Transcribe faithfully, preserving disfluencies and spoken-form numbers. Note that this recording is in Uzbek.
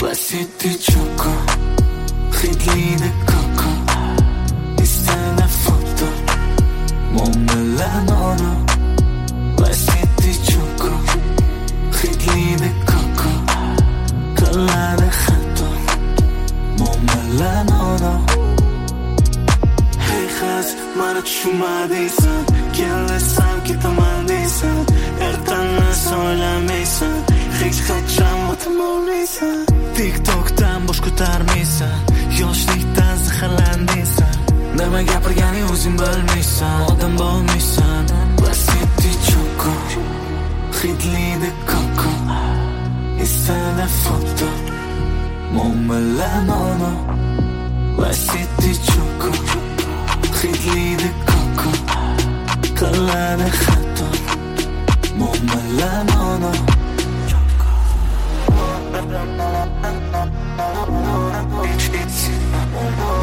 Vestiti gioco, خدلي coco, istana foto, momelanono. Vestiti gioco, خدلي coco, collane khatto, momelanono. Hey khaz, mara chumadiysan, kelsam ketaman deysan, ertanni so'lamaysan, hech qachon o'tmaysan. TikTokdan bosh ko'tarmaysan, yoshlikdan zaharlandiysan. Nima gapirganing o'zing bilmaysan, odam bo'lmaysan. Vestiti gioco, خدلي coco, istana foto, momelanono. Vestiti gioco, خدلي coco, collane khatto, momelanono. It's, it's,